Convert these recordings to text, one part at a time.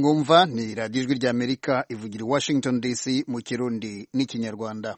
mwumva ni radiyo ijwi ry'Amerika ivugira i Washington DC mu Kirundi n'Ikinyarwanda.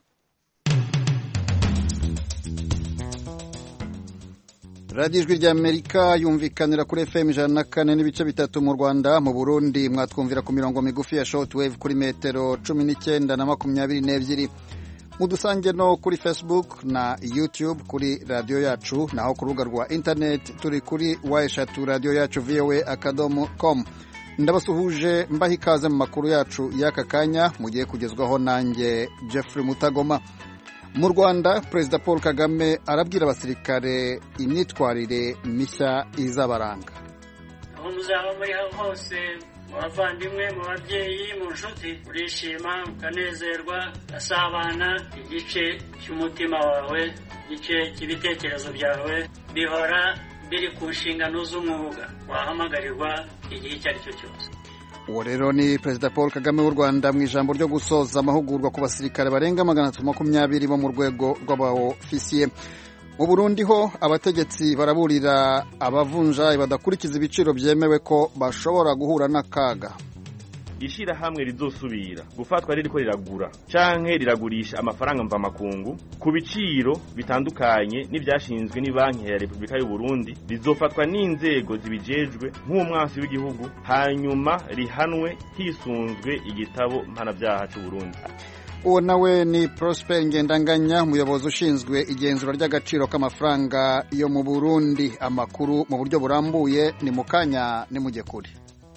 radiyo ijwi ry'Amerika yumvikanira kuri FM 104.3 mu Rwanda. Mu Burundi mwatwumvira ku mirongo migufi ya shortwave kuri metero 19 na 22. Mudusange no kuri Facebook na YouTube kuri radio yacu, naho ku rubuga rwa internet turi kuri www.radioyacu.voa.com. Ndabasuhuje mbaha ikaze mu makuru yacu y'aka kanya, mugiye kugezwaho nanjye Jeffrey Mutagoma. Mu Rwanda, Perezida Paul Kagame arabwira abasirikare imyitwarire mishya izabaranga. Aho muzaba muri hose, mu bavandimwe, mu babyeyi, mu nshuti, urishima ukanezerwa, asabana, igice cy'umutima wawe, igice cy'ibitekerezo byawe bihora biri ku nshingano z'umwuga wahamagarirwa igihe icyo ari cyo cyose. Uwo rero ni Perezida Paul Kagame w'u Rwanda mu ijambo ryo gusoza amahugurwa ku basirikare barenga 320 bo mu rwego rw'abaofisiye. Mu Burundi ho abategetsi baraburira abavunja badakurikiza ibiciro byemewe ko bashobora guhura n'akaga. Ishira hamwe rizosubira gufatwa ririko riragura canke riragurisha amafaranga mva makungu ku biciro bitandukanye n'ivyashinzwe ni banki ya Republika y'u Burundi, rizofatwa n'inzego zibijejwe nk'umwansi w'igihugu, hanyuma rihanwe hisunzwe igitabo mpanavyaha c'u Burundi. Uwo nawe ni Prosper Ngendanganya, umuyobozi ushinzwe igenzura ry'agaciro k'amafaranga yo mu Burundi. Amakuru mu buryo burambuye ni mukanya ni mujekuri.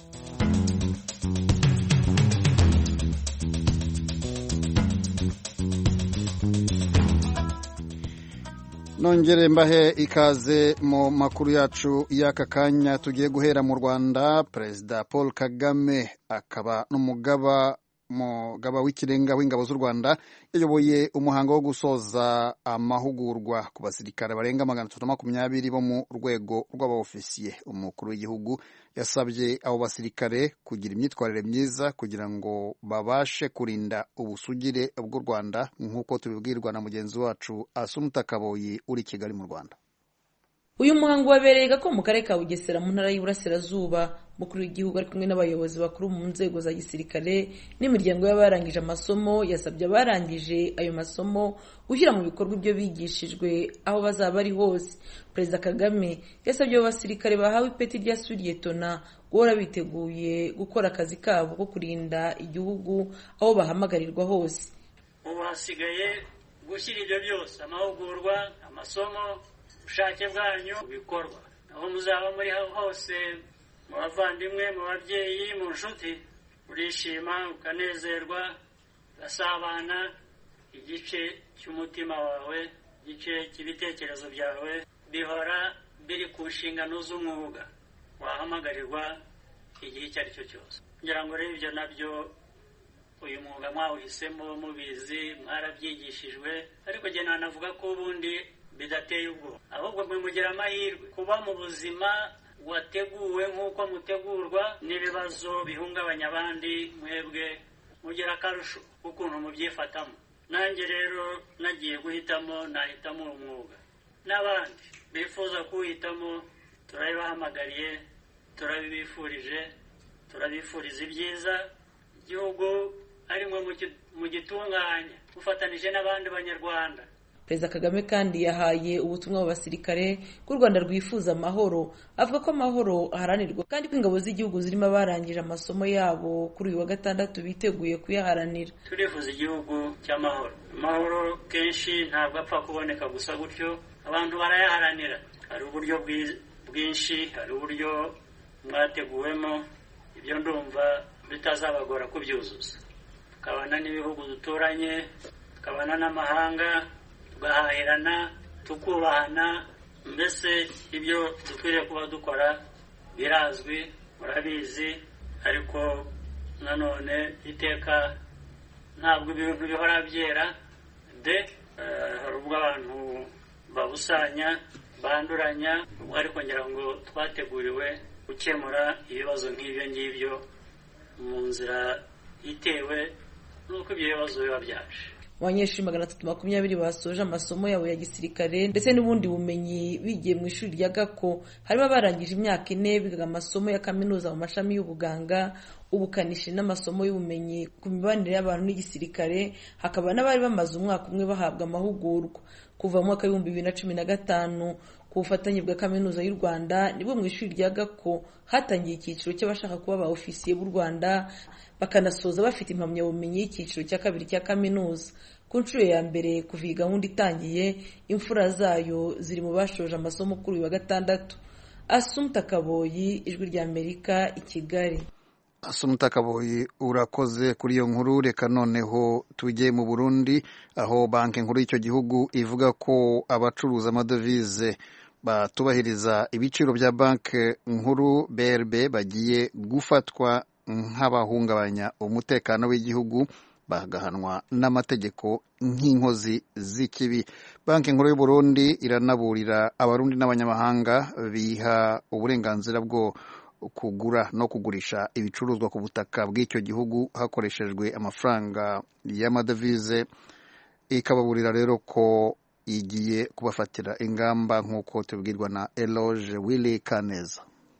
Nongere mbahe ikaze mu makuru yacu y'aka kanya. Tugiye guhera mu Rwanda. Perezida Paul Kagame akaba n'umugaba w'ikirenga w'ingabo z'u Rwanda yayoboye umuhango wo gusoza amahugurwa ku basirikare barenga 320 bo mu rwego rw'abaofisiye. Umukuru w'igihugu yasabye abo basirikare kugira imyitwarire myiza kugira ngo babashe kurinda ubusugire bw'u Rwanda, nk'uko tubibwirwa na mugenzi wacu Asumta Kaboyi uri Kigali mu Rwanda. Uyu muhango wabereye mu karere ka Bugesera mu ntara y'Iburasirazuba. Mukuru w'igihugu ari kumwe n'abayobozi bakuru mu nzego za gisirikare n'imiryango y'abarangije amasomo yasabye abarangije ayo masomo gushyira mu bikorwa ibyo bigishijwe aho bazaba ari hose. Perezida Kagame yasabye abo basirikare bahawe ipeti rya Suriyetona guhora biteguye gukora akazi kabo ko kurinda igihugu aho bahamagarirwa hose. Ubu hasigaye gushyira ibyo byose, amahugurwa, amasomo, ubushake bwanyu bikorwa. Aho muzaba muri hose, mu bavandimwe, mu babyeyi, mu nshuti, urishima ukanezerwa, ugasabana, igice cy'umutima wawe, igice cy'ibitekerezo byawe bihora biri ku nshingano z'umwuga wahamagarirwa igihe icyo ari cyo cyose. Ngira ngo rero ibyo nabyo uyu mwuga mwawuhisemo mubizi, mwarabyigishijwe, ariko jye nanavuga ko ubundi bidateye ubwoba, ahubwo mwe mugira amahirwe kuba mu buzima wateguwe nk'uko mutegurwa n'ibibazo bihungabanya abandi, mwebwe mugira akarusho ukuntu mubyifatamo. Nanjye rero nagiye guhitamo, nahitamo umwuga. N'abandi bifuza kuwuhitamo turabibahamagariye, turabibifurije, turabifuriza ibyiza. Igihugu ari mwe mugitunganya mufatanije n'abandi banyarwanda. Perezida Kagame kandi yahaye ubutumwa mu basirikare ko u Rwanda rwifuza amahoro. Avuga ko amahoro aharanirwa kandi ko ingabo z'igihugu zirimo abarangije amasomo yabo kuri uyu wa gatandatu biteguye kuyaharanira. Turifuza igihugu cy'amahoro. Amahoro kenshi ntabwo apfa kuboneka gusa gutyo, abantu barayaharanira. Hari uburyo bwinshi, hari uburyo mwateguwemo, ibyo ndumva bitazabagora kubyuzuza. Tukabana n'ibihugu duturanye, tukabana n'amahanga, tugahahirana, tukubahana, mbese ibyo dukwiriye kuba dukora birazwi, murabizi, ariko nanone iteka ntabwo ibintu bihora byera hari ubwo abantu babusanya, banduranya, ariko ngira ngo twateguriwe gukemura ibibazo nk'ibyo ngibyo mu nzira itewe n'uko ibyo bibazo biba byaje. abanyeshuri 320 basoje amasomo yabo ya gisirikare ndetse n'ubundi bumenyi bigiye mu ishuri rya Gako. Harimo barangije imyaka 4 biga amasomo ya kaminuza mu mashami y'ubuganga, ubukanishi n'amasomo y'ubumenyi ku mibanire y'abantu n'igisirikare. Hakaba n'abari bamaze umwaka umwe bahabwa amahugurwa. Kuva mu mwaka 2015 ku bufatanye bwa kaminuza y'u Rwanda nibwo mu ishuri rya Gako hatangiye icyiciro cy'abashaka kuba ba ofisiye b'u Rwanda bakanasoza bafite impamyabumenyi y'icyiciro cya kabiri cya kaminuza. Ku nshuro ya mbere kuva iyi gahunda itangiye, imfura zayo ziri mu bashoje amasomo kuri uyu wa gatandatu. Assumpta Kaboyi, Ijwi rya Amerika, i Kigali. Assumpta Kaboyi, urakoze kuri iyo nkuru. Reka noneho tujye mu Burundi, aho banki nkuru y'icyo gihugu ivuga ko abacuruza amadovize batubahiriza ibiciro bya banki nkuru BRB bagiye gufatwa nk'abahungabanya umutekano w'igihugu, bagahanwa n'amategeko nk'inkozi z'ikibi. Banki nkuru y'u Burundi iranaburira abarundi n'abanyamahanga biha uburenganzira bwo kugura no kugurisha ibicuruzwa ku butaka bw'icyo gihugu hakoreshejwe amafaranga y'amadovize, ikababurira rero ko igiye kubafatira ingamba nk'uko tubwirwa na Eloge Willy Kaneza.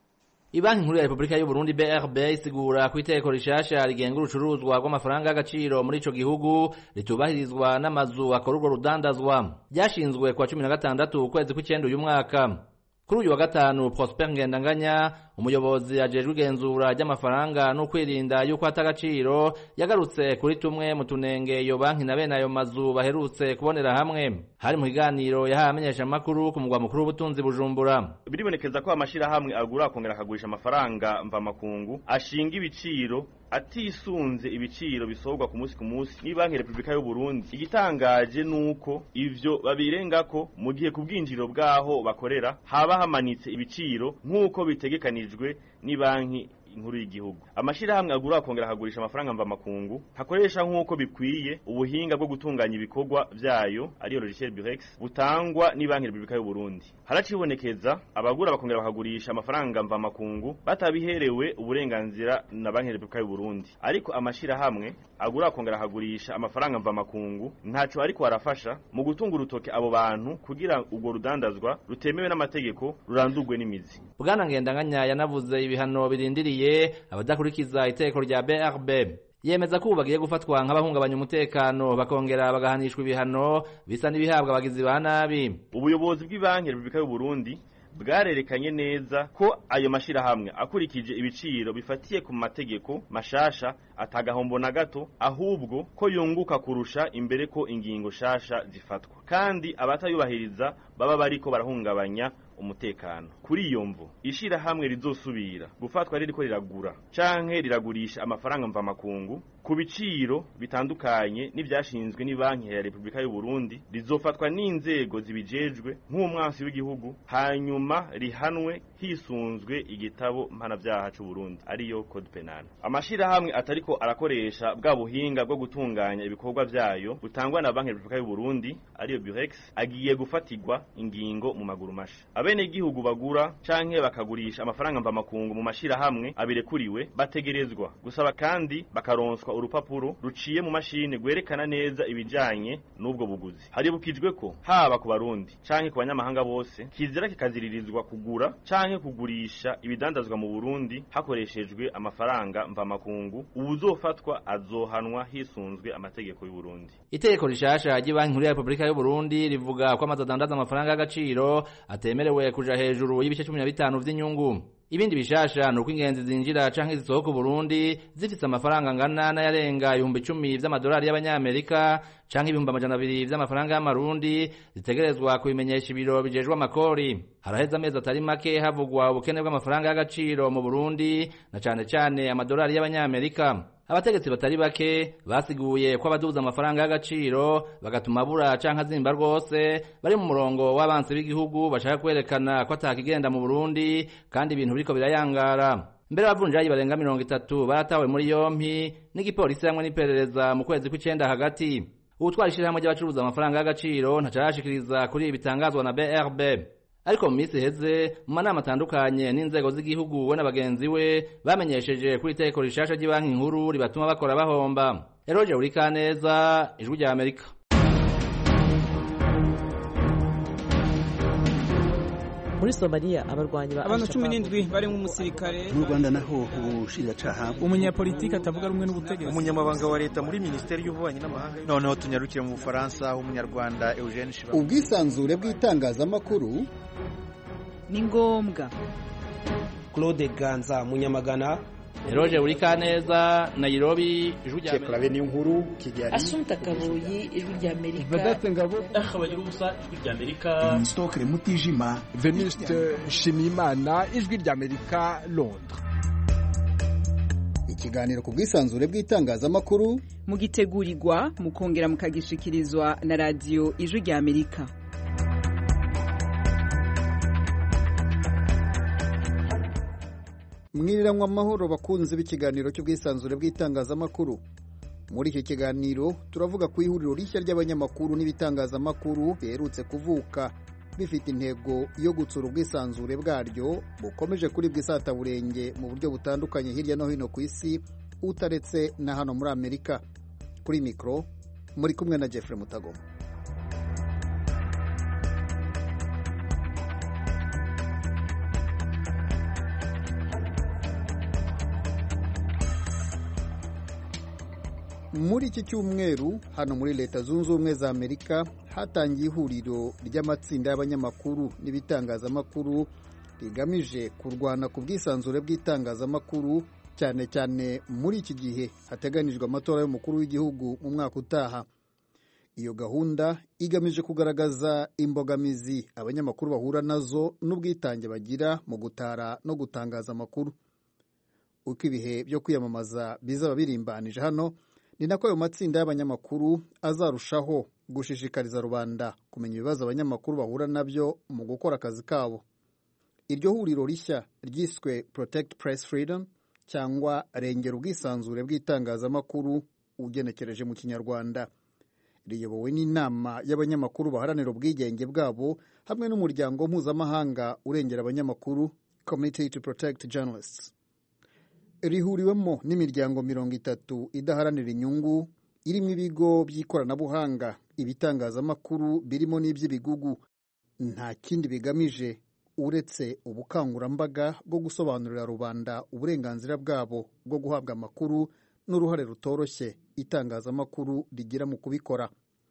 Ibanki nkuru ya Republika y'u Burundi BRB isigura ku iteko rishasha rigenga urucuruzwa rw'amafaranga y'agaciro muri ico gihugu ritubahirizwa n'amazu akora urwo rudandazwa. Byashinzwe kwa 16 ukwezi kw'icenda uyu mwaka. Kuri uyu wa gatanu, Prosper Ngendanganya, umuyobozi ajejwe igenzura ry'amafaranga no kwirinda yuko atagaciro, yagarutse kuri tumwe mu tunenge iyo banki na bene ayo mazu baherutse kubonera hamwe. Hari mu kiganiro yahaye amenyeshamakuru ku mugwa mukuru w'ubutunzi Bujumbura. Biribonekeza ko amashirahamwe agura akongera akagurisha amafaranga mvamakungu ashinga ibiciro atisunze ibiciro bisohorwa ku munsi ni banki Republika y'u Burundi. Igitangaje nuko ivyo babirengako mu gihe kubwinjiro bwaho bakorera haba hamanitse ibiciro nk'uko bitegekanijwe ni banki inkuru y'igihugu. Amashirahamwe agura akongera akagurisha amafaranga mvamakungu hakoresha nk'uko bikwiye ubuhinga bwo gutunganya ibikorwa vyayo ariyo logiciel Burex butangwa ni banki Republika y'u Burundi. Haracibonekeza abagura bakongera bakagurisha amafaranga mvamakungu batabiherewe uburenganzira na banki Republika y'u Burundi. Ariko amashirahamwe agura akongera akagurisha amafaranga mvamakungu ntaco ariko arafasha mu gutunga urutoke abo bantu kugira urwo rudandazwa rutemewe n'amategeko rurandurwe n'imizi. Bwana Ngendanganya yanavuze ibihano birindiriye abadakurikiza iteko rya BRB. Yemeza ko bagiye gufatwa nk'abahungabanya umutekano bakongera bagahanishwa ibihano bisa n'ibihabwa abagizi ba nabi. Ubuyobozi bw'ibanki Republika y'u Burundi bwarerekanye neza ko ayo mashirahamwe akurikije ibiciro bifatiye ku mategeko mashasha atagahombo na gato, ahubwo ko yunguka kurusha imbere ko ingingo shasha zifatwa, kandi abatayubahiriza baba bariko barahungabanya umutekano. Kuri iyo mvo ishirahamwe rizosubira gufatwa ririko riragura canke riragurisha amafaranga mvamakungu ku biciro bitandukanye n'ivyashinzwe ni banki ya Republika y'u Burundi rizofatwa n'inzego zibijejwe nk'umwansi w'igihugu, hanyuma rihanwe hisunzwe igitabo mpanavyaha c'u Burundi ariyo Code Penal. Amashirahamwe atariko arakoresha bwa buhinga bwo gutunganya ibikorwa vyayo butangwa na banki ya Republika y'u Burundi ariyo Burex agiye gufatirwa ingingo mu maguru masha. Abene igihugu bagura canke bakagurisha amafaranga mvamakungu mu mashirahamwe abirekuriwe bategerezwa gusaba kandi bakaronswa urupapuro ruciye mu mashine gwerekana neza ibijanye n'ubwo buguzi. Haribukijwe ko haba ku Barundi canke ku banyamahanga bose kizira kikaziririzwa kugura canke kugurisha ibidandazwa mu Burundi hakoreshejwe amafaranga mvamakungu. Ubuzofatwa azohanwa hisunzwe amategeko y'u Burundi. Iteko rishasha ry'Ibanki Nkuru ya Republika y'u Burundi rivuga ko amazadandaza amafaranga y'agaciro atemerewe kuja hejuru y'ibice 15 vy'inyungu. Ibindi bishasha nuko ingenzi zinjira canke zisohoka Burundi zifise amafaranga angana n'ayarenga 10,000 vy'amadolari y'abanyamerika canke 200,000 vy'amafaranga y'amarundi zitegerezwa kubimenyesha ibiro bijejwe amakori. Haraheza amezi atari make havugwa ubukene bw'amafaranga y'agaciro mu Burundi na cane amadolari y'abanyamerika. Abategetsi batari bake basiguye ko abaduza amafaranga y'agaciro bagatuma abura canke azimba rwose bari mu murongo w'abansi b'igihugu bashaka kwerekana ko atakigenda mu Burundi kandi ibintu biriko birayangara. Mbere bavunjayi barenga 30 baratawe muri yompi n'igipolisi hamwe n'iperereza mu kwezi kw'icenda hagati. Ubutwara ishirahamwe ry'abacuruza amafaranga y'agaciro ntacarashikiriza kuri ibitangazwa na BRB. Ariko mu minsi heze mu manama atandukanye n'inzego z'igihugu we n'abagenzi we bamenyesheje kuri iteko rishasha ry'Ibanki Nkuru ribatuma bakora bahomba. Eroje Urikaneza, Ijwi rya Amerika. muri Somalia abarwanyi ba abantu 17 bari mu musirikare. Mu Rwanda naho ubushiriracaha umunyapolitiki atavuga rumwe n'ubutegetsi, umunyamabanga wa leta muri Minisiteri y'Ububanyi n'Amahanga. Noneho tunyarukire mu Bufaransa, umunyarwanda Eugene Shiba. Ubwisanzure bw'itangazamakuru ni ngombwa. Claude Ganza Munyamagana, Eroje Urikaneza, Nairobi, Ijwi rya Amerika. Nkuru Kigali. Asumta Kaboyi, Ijwi rya Amerika. Vedaste Ngabo, Akabagira ubusa, Ijwi rya Amerika. Stokre Mutijima, Venuste Shimimana, Ijwi rya Amerika, Londres. Ikiganiro ku bwisanzure bw'itangazamakuru mugitegurirwa mukongera mukagishikirizwa na radio Ijwi rya Amerika. Mwiriranwa amahoro bakunze b'ikiganiro cy'ubwisanzure bw'itangazamakuru. Muri iki kiganiro turavuga ku ihuriro rishya ry'abanyamakuru n'ibitangazamakuru biherutse kuvuka bifite intego yo gutsura ubwisanzure bwaryo bukomeje kuri bwisataburenge mu buryo butandukanye hirya no hino ku isi utaretse na hano muri Amerika. Kuri mikro muri kumwe na Jeffrey Mutagoma. Muri iki cyumweru hano muri Leta Zunze Ubumwe za Amerika hatangiye ihuriro ry'amatsinda y'abanyamakuru n'ibitangazamakuru rigamije kurwana ku bwisanzure bw'itangazamakuru cyane cyane muri iki gihe hateganijwe amatora y'umukuru w'igihugu mu mwaka utaha. Iyo gahunda igamije kugaragaza imbogamizi abanyamakuru bahura nazo n'ubwitange bagira mu gutara no gutangaza amakuru. Uko ibihe byo kwiyamamaza bizaba birimbanije hano, ni nako ayo matsinda y'abanyamakuru azarushaho gushishikariza rubanda kumenya ibibazo abanyamakuru bahura nabyo mu gukora akazi kabo. Iryo huriro rishya ryiswe Protect Press Freedom cyangwa rengera ubwisanzure bw'itangazamakuru ugenekereje mu Kinyarwanda, riyobowe n'inama y'abanyamakuru baharanira ubwigenge bwabo hamwe n'umuryango mpuzamahanga urengera abanyamakuru Committee to Protect Journalists. Rihuriwemo n'imiryango 30 idaharanira inyungu irimo ibigo by'ikoranabuhanga, ibitangazamakuru birimo n'iby'ibigugu. Nta kindi bigamije uretse ubukangurambaga bwo gusobanurira rubanda uburenganzira bwabo bwo guhabwa amakuru n'uruhare rutoroshye itangazamakuru rigira mu kubikora.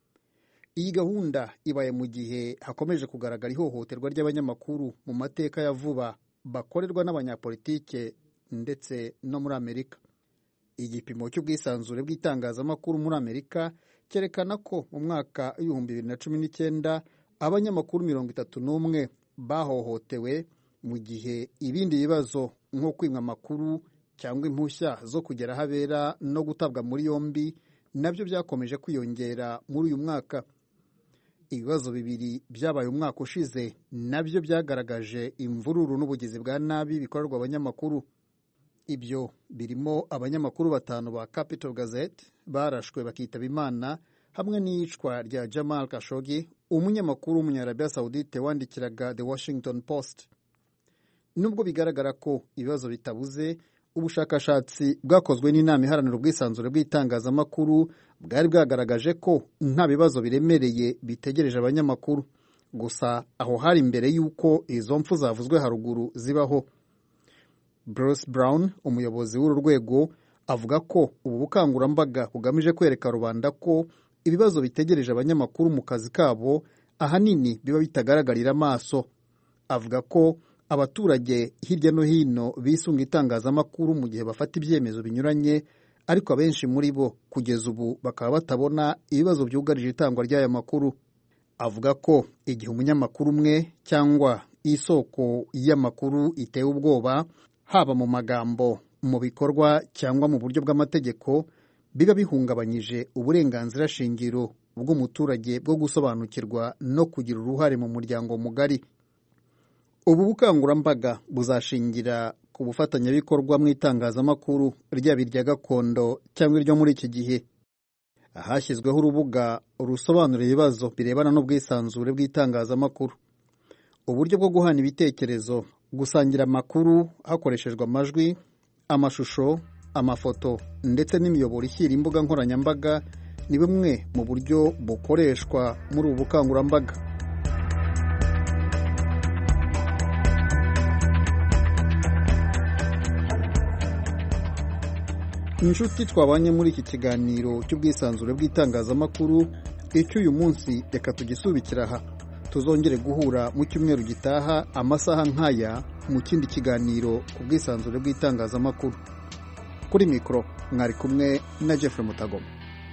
Iyi gahunda ibaye mu gihe hakomeje kugaragara ihohoterwa ry'abanyamakuru mu mateka ya vuba bakorerwa n'abanyapolitike ndetse no muri Amerika. Igipimo cy'ubwisanzure bw'itangazamakuru muri Amerika cyerekana ko mu mwaka 2019 abanyamakuru 31 bahohotewe, mu gihe ibindi bibazo nko kwimwa amakuru cyangwa impushya zo kugera habera no gutabwa muri yombi nabyo byakomeje kwiyongera muri uyu mwaka. Ibibazo bibiri byabaye umwaka ushize nabyo byagaragaje imvururu n'ubugizi bwa nabi bikorerwa abanyamakuru. Ibyo birimo abanyamakuru 5 ba Capital Gazette barashwe bakitaba Imana, hamwe n'iyicwa rya Jamal Khashoggi, umunyamakuru w'Umunyarabia Saudite wandikiraga The Washington Post. Nubwo bigaragara ko ibibazo bitabuze, ubushakashatsi bwakozwe n'inama iharanira ubwisanzure bw'itangazamakuru bwari bwagaragaje ko nta bibazo biremereye bitegereje abanyamakuru. Gusa aho hari imbere y'uko izo mpfu zavuzwe haruguru zibaho. Bruce Brown, umuyobozi w'uru rwego, avuga ko ubu bukangurambaga bugamije kwereka rubanda ko ibibazo bitegereje abanyamakuru mu kazi kabo ahanini biba bitagaragarira amaso. Avuga ko abaturage hirya no hino bisunga itangazamakuru mu gihe bafata ibyemezo binyuranye, ariko abenshi muri bo kugeza ubu bakaba batabona ibibazo byugarije itangwa ry'aya makuru. Avuga ko igihe umunyamakuru umwe cyangwa isoko y'amakuru itewe ubwoba, haba mu magambo, mu bikorwa cyangwa mu buryo bw'amategeko, biba bihungabanyije uburenganzira shingiro bw'umuturage bwo gusobanukirwa no kugira uruhare mu muryango mugari. Ubu bukangurambaga buzashingira ku bufatanyabikorwa mu itangazamakuru ryaba irya gakondo cyangwa iryo muri iki gihe. Hashyizweho urubuga rusobanura ibibazo birebana n'ubwisanzure bw'itangazamakuru, uburyo bwo guhana ibitekerezo, gusangira amakuru hakoreshejwe amajwi, amashusho, amafoto ndetse n'imiyoboro ishyira imbuga nkoranyambaga ni bimwe mu buryo bukoreshwa muri ubu bukangurambaga. inshuti twabanye muri iki kiganiro cy'ubwisanzure bw'itangazamakuru icy'uyu munsi reka tugisubikira aha. Tuzongere guhura mu cyumweru gitaha amasaha nk'aya mu kindi kiganiro ku bwisanzure bw'itangazamakuru. Kuri mikoro mwari kumwe na Jeffrey Mutagoma.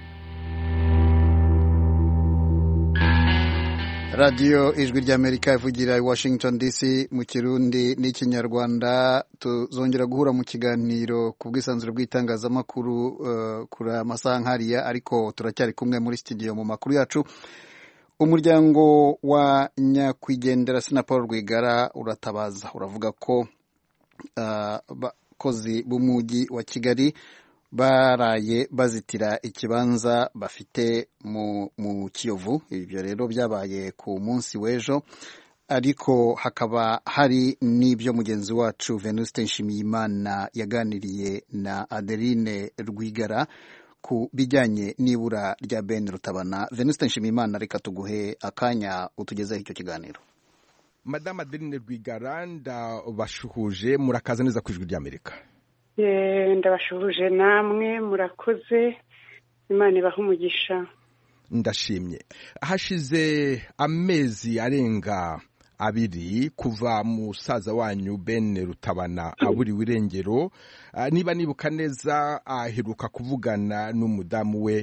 Radio Ijwi ry'Amerika ivugira i Washington DC mu Kirundi n'Ikinyarwanda. Tuzongera guhura mu kiganiro ku bwisanzure bw'itangazamakuru kuri amasaha nk'ariya, ariko turacyari kumwe muri studio mu makuru yacu. Umuryango wa nyakwigendera Sina Paul Rwigara uratabaza, uravuga ko abakozi b'umujyi wa Kigali baraye bazitira ikibanza bafite mu Kiyovu. Ibyo rero byabaye ku munsi w'ejo, ariko hakaba hari n'ibyo mugenzi wacu Venuste Nshimiyimana yaganiriye na Adeline Rwigara ku bijyanye n'ibura rya Ben Rutabana. Venuste Nshimiyimana, reka tuguhe akanya utugezeho icyo kiganiro. Madame Adeline Rwigara, ndabashuhuje, murakaza neza ku Ijwi ry'Amerika. Ndabashuhuje namwe, murakoze, Imana ibaha umugisha. Ndashimye. Hashize amezi arenga 2 kuva musaza wanyu Ben Rutabana aburiwe irengero. Niba nibuka neza aheruka kuvugana n'umudamu we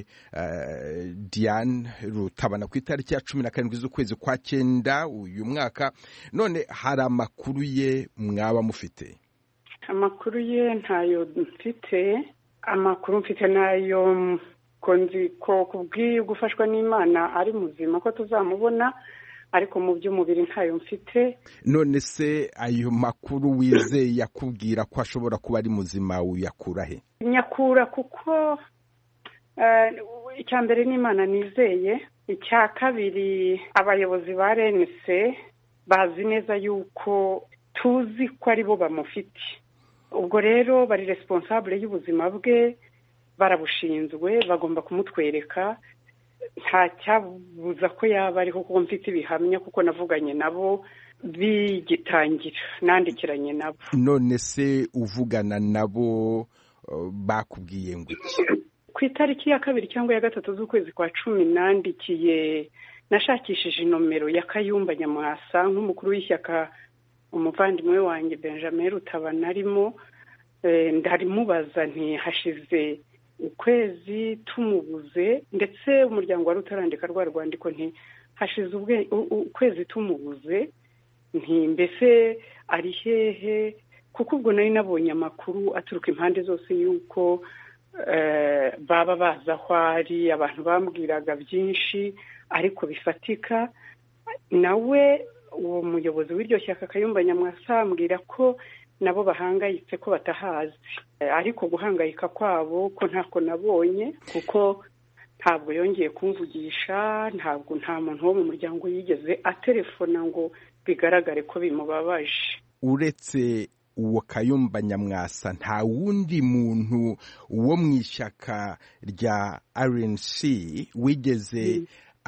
Diane Rutabana ku itariki ya 17 z'ukwezi kwa 9 uyu mwaka. None hari amakuru ye mwaba mufite? Amakuru ye ntayo mfite. Amakuru mfite nayo konzi ko kubwiye gufashwa n'Imana ari muzima ko tuzamubona, ariko mu by'umubiri ntayo mfite. None se ayo makuru wizeye yakubwira ko ashobora kuba ari muzima uyakura he? Nyakura kuko icyambere n'Imana nizeye, icya kabiri abayobozi ba RNC bazi neza yuko tuzi ko ari bo bamufite. Ubwo rero bari responsable y'ubuzima bwe, barabushinzwe, bagomba kumutwereka. Nta cyabuza ko yaba ariho kuko mfite ibihamya, kuko navuganye nabo bigitangira, nandikiranye nabo. None se uvugana nabo bakubwiye ngo iki? Ku itariki ya 2 cyangwa ya 3 z'ukwezi kwa 10 nandikiye, nashakishije inomero ya Kayumba Nyamwasa nk'umukuru w'ishyaka umuvandimwe wanjye Benjamin Rutabana arimo. Ndarimubaza nti hashize ukwezi tumubuze, ndetse umuryango wari utarandika rwa rwandiko nti hashize ukwezi tumubuze, nti mbese ari hehe, kuko ubwo nari nabonye amakuru aturuka impande zose yuko baba baza aho ari. Abantu bambwiraga byinshi ariko bifatika. Nawe uwo muyobozi w'iryo shyaka Kayumba Nyamwasa ambwira ko nabo bahangayitse ko batahazi, ariko guhangayika kwabo ko ntako nabonye, kuko ntabwo yongeye kumvugisha. Nta muntu wo mu muryango yigeze atelefona ngo bigaragare ko bimubabaje. Uretse uwo Kayumba Nyamwasa, nta wundi muntu wo mu ishyaka rya RNC wigeze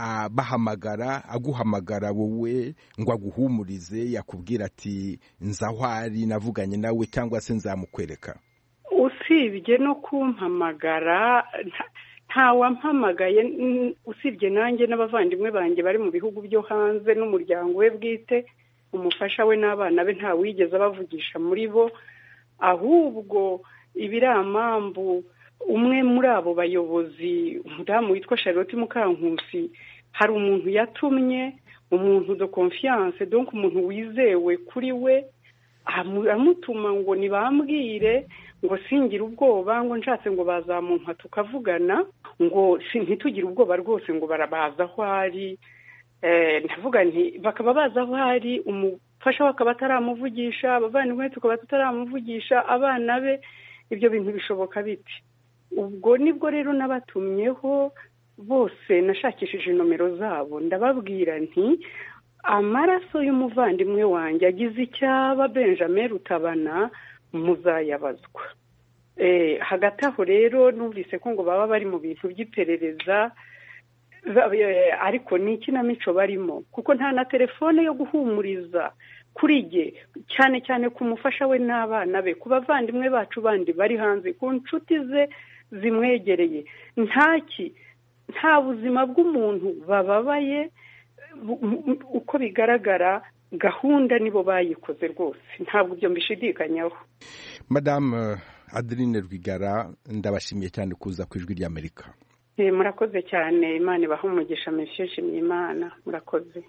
aguhamagara wowe ngo aguhumurize, yakubwira ati nzahwari navuganye nawe cyangwa se nzamukwereka? Usibye no kumpamagara, ntawampamagaye usibye nanjye n'abavandimwe banjye bari mu bihugu byo hanze n'umuryango we bwite, umufasha we n'abana be nta wigeze bavugisha muri bo. Ahubwo ibiramambu, umwe muri abo bayobozi, umudamu witwa Charlotte Mukankusi, hari umuntu yatumye, umuntu de confiance, donc umuntu wizewe kuri we, amutuma ngo nibambwire ngo singira ubwoba, ngo nshatse ngo bazamumpa tukavugana, ngo ntitugire ubwoba rwose, ngo barabaza aho ari. Ndavuga nti bakaba baza aho ari, umufasha we akaba ataramuvugisha, abavandimwe tukaba tutaramuvugisha, abana be, ibyo bintu bishoboka biti? Ubwo nibwo rero nabatumyeho bose, nashakishije nomero zabo, ndababwira nti amaraso y'umuvandimwe wanjye agize icyaba Benjamin Rutabana muzayabazwa. Hagati aho rero numvise ko ngo baba bari mu bintu by'iperereza, ariko ni ikinamico barimo, kuko nta na telefone yo guhumuriza kuri jye cyane cyane ku mufasha we n'abana be, ku bavandimwe bacu bandi bari hanze, ku nshuti ze zimwegereye. Nta buzima bw'umuntu bababaye, uko bigaragara gahunda nibo bayikoze rwose, ntabwo ibyo mbishidikanyaho. Madame Adeline Rwigara, ndabashimiye cyane kuza ku Ijwi ry'Amerika. Murakoze cyane, Imana ibahe umugisha. Monsieur Nshimiyimana, murakoze.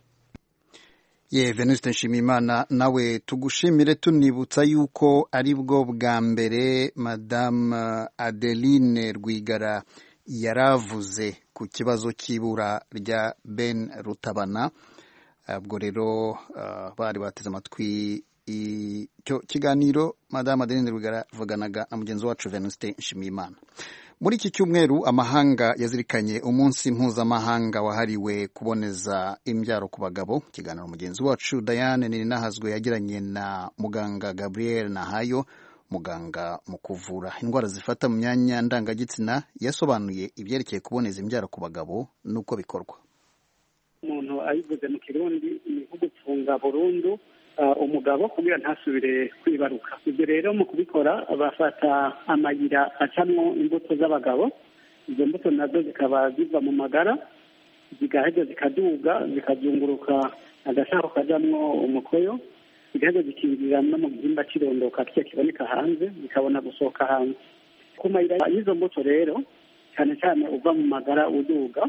Venuste Nshimiyimana, nawe tugushimire tunibutsa yuko ari bwo bwa mbere Madame Adeline Rwigara yaravuze ku kibazo cy'ibura rya Ben Rutabana. Ubwo rero bari bateze amatwi icyo kiganiro Madame Adeline Rwigara avuganaga na mugenzi wacu Venuste Nshimiyimana. Muri iki cyumweru amahanga yazirikanye umunsi mpuzamahanga wahariwe kuboneza imbyaro ku bagabo. Ikiganiro mugenzi wacu Diane Nininahazwe yagiranye na muganga Gabriel Nahayo, muganga mu kuvura indwara zifata mu myanya ndangagitsina, yasobanuye ibyerekeye kuboneza imbyaro ku bagabo n'uko bikorwa. Umuntu ayivuze mu Kirundi ni gupfunga burundu umugabo kugira ntasubire kwibaruka. Ibyo rero mu kubikora bafata amayira acamwo imbuto z'abagabo. Izo mbuto nazo zikaba ziva mu magara, zigaheza zikaduga, zikazunguruka agasaho kajamwo umukoyo, zigaheza zikinjira no mu gihimba cy'irondoka kiya kiboneka hanze, zikabona gusohoka hanze. Ku mayira y'izo mbuto rero cyane cyane uva mu magara uduga,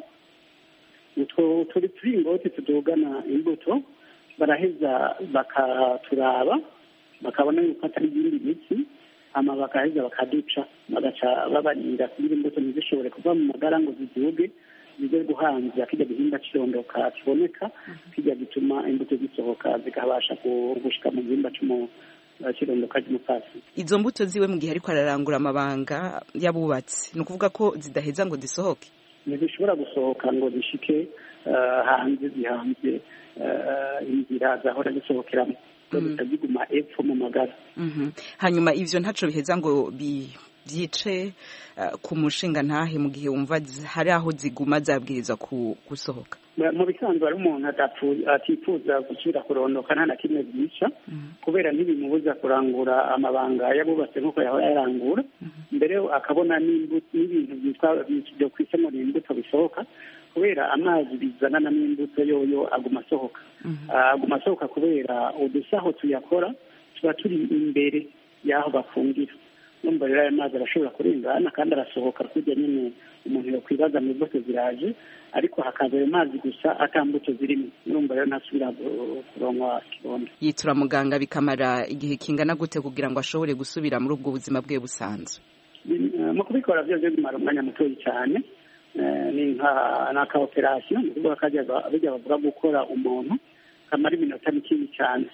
utwo turi turingoti tudugana imbuto baraheza bakaturaba bakabona yuko atari ibindi biti, hama bakaheza bakaduca, bagaca babarinda kugira imbuto ntizishobore kuva mu magara ngo ziduge zize guhanza kijya gihimba cy'irondoka kiboneka, kijya gituma imbuto zisohoka zikabasha gushika mu gihimba cy'irondoka ry'umupasi. Izo mbuto ziwe mu gihe ariko ararangura amabanga y'abubatsi, ni ukuvuga ko zidaheza ngo zisohoke? Ntizishobora gusohoka ngo zishike hanze, zihanze inzira zahora zisohokeramo, ziguma epfo mu magara. Hanyuma ivyo ntaco biheza ngo byice ku mushinga ntahe mu gihe wumva hari aho ziguma zabwirizwa gusohoka? Mu bisanzwe ari umuntu atifuza gusubira kurondoka nta na kimwe byica, kubera ntibimubuza kurangura amabanga yabubatse nk'uko yahora yarangura, mbere akabona n'ibintu byo kwisemura imbuto bisohoka, kubera amazi bizanana n'imbuto yoyo aguma asohoka kubera udusaho tuyakora tuba turi imbere y'aho bafungira. Numva rero ayo mazi arashobora kurengana kandi arasohoka kujya nyine umuntu yakwibaza mu mbuto ziraje, ariko hakaza ayo mazi gusa atambuto zirimo. Numva rero ntasubira kuronka ikibondo. Yitura muganga bikamara igihe kingana gute kugira ngo ashobore gusubira muri ubwo buzima bwe busanzwe? Mu kubikora byo bimara umwanya mutoya cyane, ni nka operasiyo, ni ukuvuga kajya bavuga gukora umuntu kamara iminota mikini cyane,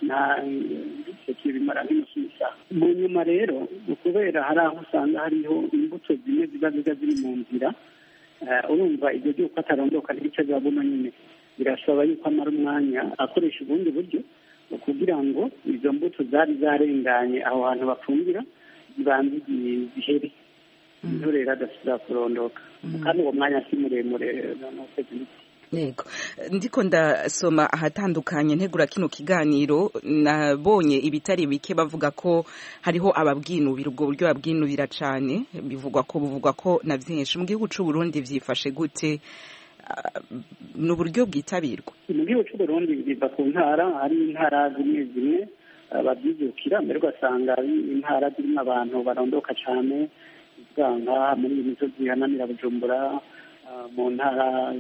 bimara nk'inusu y'isaha. Mu nyuma rero kubera hari aho usanga hariho imbuto zimwe ziba ziri mu nzira, urumva ibyo by'uko atarondoka n'ibice biba buno nyine birasaba yuko amara umwanya akoresha ubundi buryo kugira ngo izo mbuto zari zarenganye aho hantu bafungira zibanze zihere, niho rero adasubira kurondoka. Kandi uwo mwanya si muremure. Yego, ndiko ndasoma ahatandukanye ntegura kino kiganiro, nabonye ibitari bike bavuga ko hariho ababwinubira ubwo buryo babwinubira cyane, bivugwa ko na byinshi. Mu gihugu cy'u Burundi vyifashe gute? N'uburyo bwitabirwa mu gihugu cy'u Burundi biva ku ntara, hari intara zimwe babyizukira, mbere ugasanga ari intara zirimo abantu barondoka cyane, usanga muri iyi misozi ihanamira Bujumbura, mu ntara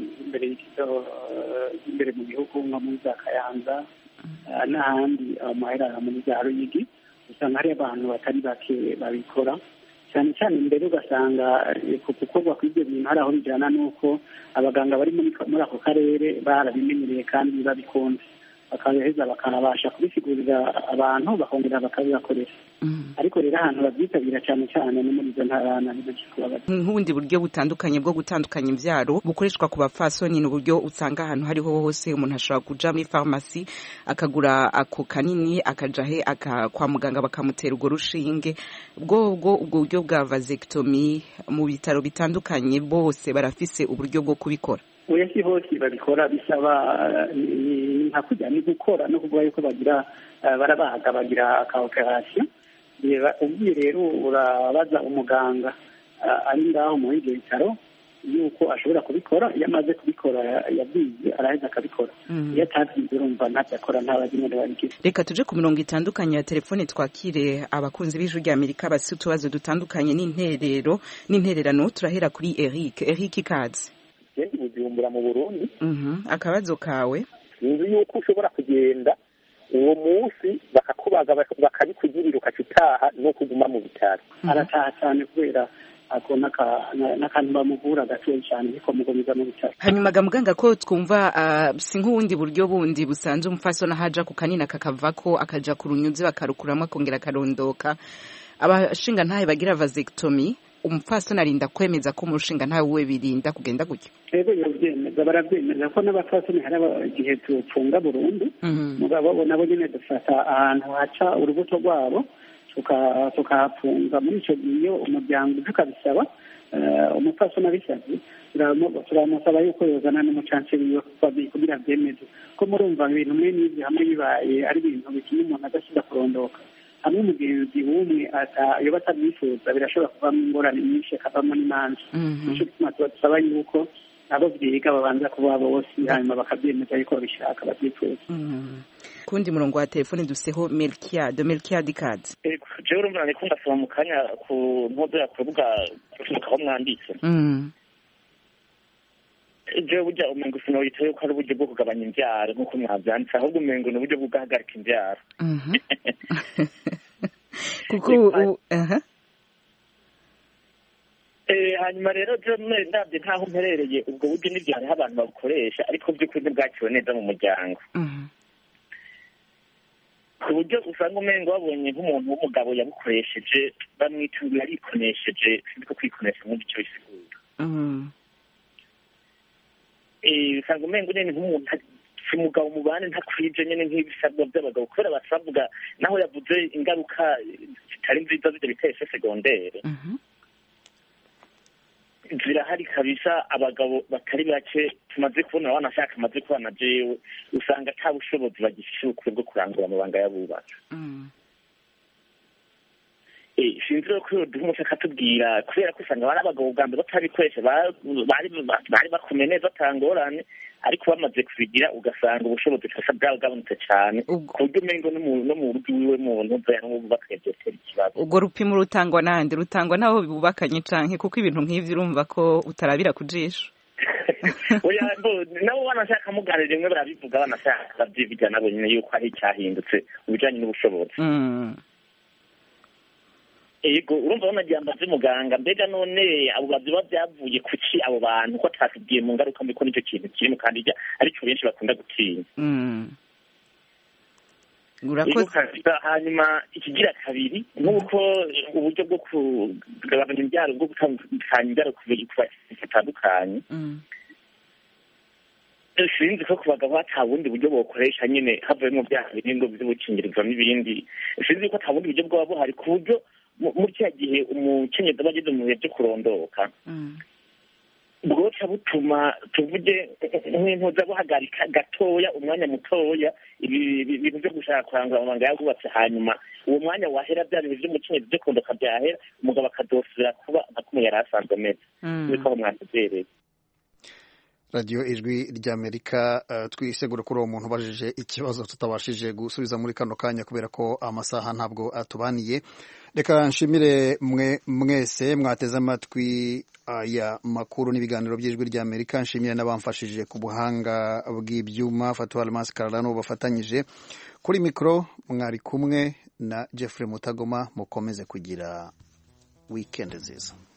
imbere mu gihugu nko muri za Kayanza n'ahandi amahera muri za Ruyigi, usanga hari abantu batari bake babikora cyane cyane. Imbere ugasanga gukorwa kw'ibyo bintu hari aho bijyana n'uko abaganga bari muri ako karere barabimenyereye kandi babikunze, bakabiheza bakanabasha kubisigurira abantu bakongera bakabibakoresha. Ariko rero ahantu babyitabira cyane cyane ni muri izo ntara nk'ubundi buryo butandukanye bwo gutandukanya imbyaro bukoreshwa ku bapfasoni. Ni uburyo usanga ahantu hariho hose umuntu ashobora kuja muri farumasi akagura ako kanini akaja kwa muganga bakamutera urwo rushinge. ubwo buryo bwa vasectomy mu bitaro bitandukanye bose barafise uburyo bwo kubikora. oya si hose babikora bisaba nka kujya ni gukora no kuvuga yuko bagira barabaga bagira ka operation ubwiye rero urabaza umuganga ari ngaho mu ibyo bitaro yuko ashobora kubikora iyo amaze kubikora yabwiye araheza akabikora iyo atabyize urumva ntacyo akora ntabazimwe babigize. Reka tuje ku mirongo itandukanye ya telefone twakire abakunzi b'ijwi rya Amerika bafite utubazo dutandukanye n'intererano. Turahera kuri Eric ikaze. Ndi Bujumbura mu Burundi. Akabazo kawe. Nzi yuko ushobora kugenda uwo munsi bakakubaga bakabikugirira ukacitaha no kuguma mu bitaro. Arataha cyane kubera akona n'akantu bamuvura gatoya cyane niko mugomiza mu bitaro. Hanyuma muganga ko twumva si nk'ubundi buryo bundi busanzwe umufasona haja ku kanina kakavako akaja ku runyuzi bakarukuramo akongera akarondoka. Abashinga ntahe bagira vasectomy umufasona arinda kwemeza ko umushinga ntawe we birinda kugenda gutyo. Ego yobyemeza barabyemeza ko n'abafasoni hari igihe tupfunga burundu mugabo nabo nyine dufata ahantu haca urubuto rwabo tukahapfunga muri icyo gihe umuryango tukabisaba umufasoni abisabye turamusaba yuko yozana n'umucanceri wiwe kugira byemeze ko murumva ibintu mwe n'ibyo hamwe bibaye ari ibintu bituma umuntu adasubira kurondoka hamwe umugenzi w'umwe iyo batabyifuza birashobora kuvamo ingorane nyinshi akavamo n'imanza nicyo gituma dusaba yuko abo byiga babanza kuba bose hanyuma bakabyemeza yuko babishaka babyifuza. Kundi murongo wa telefone duseho Melchiade ikaze. Jewe urumva niko ndasoma mu kanya ku nkodo ya kuvuga aho mwanditse. Jewe burya umengo sinoyitaye ko ari uburyo bwo kugabanya imbyaro nk'uko mwabyanditse ahubwo umengo ni uburyo bwo guhagarika imbyaro. Kuko hanyuma rero ndabye ntaho mperereye ubwo buryo n'ibyo hariho abantu babukoresha ariko by'ukuri ntibwakiwe neza mu muryango ku buryo usanga umengo babonye nk'umuntu w'umugabo yabukoresheje bamwitungira yarikonesheje sinzi ko kwikonesha nk'uko icyo bisigura usanga umengo nyine nk'umuntu si umugabo mubane ntakwije nyine nk'ibisabwa by'abagabo kubera basavuga naho yavuze ingaruka zitari nziza z'ibyo biteshe segondere zirahari kabisa abagabo batari bake tumaze kubona wanashaka amaze kubana jewe usanga nta bushobozi bagifite bwo kurangura amabanga y'abubatsi sinzi rero ko duha umushaka tubwira kubera ko usanga bari abagabo bwa mbere batabikoresha bari bakomeye neza batangorane ariko bamaze kubigira ugasanga ubushobozi bwose bwagabanutse cyane ku buryo umengo no mu buryo wiwe muntu nzaya n'ububakagera ikibazo. Ubwo rupimo rutangwa nande rutangwa naho bibubakanye canke kuko ibintu nk'ivyo urumva ko utarabira kujisho. Oya nabo banashaka muganire rimwe barabivuga banashaka babyivuga nabo nyine yuko ari cyahindutse ubijanye n'ubushobozi. Ego urumva banajyamba muganga mbega none abo baziba byavuye kuki abo bantu ko atasigiye mu ngaruka mbi ko nicyo kintu kirimo kandi aricyo benshi bakunda gutinya. Hanyuma ikigira kabiri nk'uko uburyo bwo kugabanya imbyaro bwo gutandukanya imbyaro ku bitandukanye sinzi ko ku bagabo hata bundi buryo bokoresha nyine havuyemo bya biringo by'ubukingirizo n'ibindi sinzi ko ata bundi buryo bwaba buhari ku buryo muri cya gihe umukenyezi aba ageze mu bihe byo kurondoka bwoca butuma tuvuge nk'intuza buhagarika gatoya umwanya mutoya ibintu byo gushaka kurangura amabanga yagubatse hanyuma uwo mwanya wahera bya bintu by'umukenyezi byo kurondoka byahera umugabo akadosubira kuba nka kumwe yari asanzwe ameze niko aho mwatuzereye. radiyo ijwi ry'Amerika twisegura kuri uwo muntu ubajije ikibazo tutabashije gusubiza muri kano kanya kubera ko amasaha ntabwo atubaniye. Reka nshimire mwese mwateze amatwi aya makuru n'ibiganiro by'ijwi ry'Amerika. Nshimire n'abamfashije ku buhanga bw'ibyuma Fatwa Almas Kararano bafatanyije kuri mikoro. Mwari kumwe na Jeffrey Mutagoma. Mukomeze kugira weekend nziza.